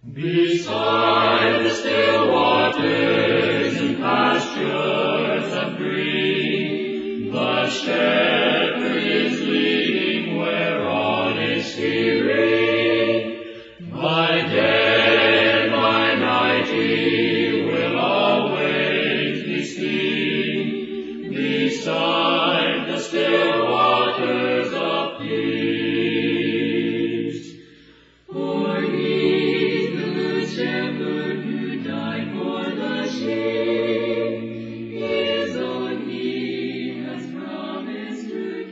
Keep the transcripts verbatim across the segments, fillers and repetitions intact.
Beside the still waters and pastures of green, the shepherd is leading where all is serene. By day and by night he will always be seen, beside the still waters of peace. For he, the good shepherd who died for the sheep, his own he has promised to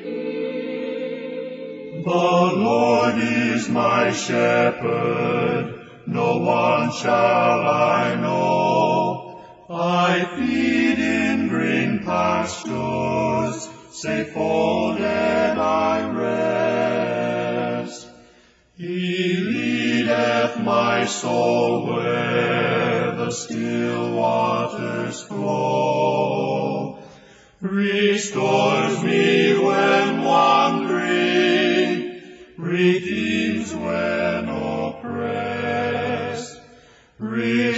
keep. The Lord is my shepherd, no one shall I know. I feed in green pastures, safe folded I rest. He leadeth my soul where the still waters flow, restores me when wandering, redeems when oppressed.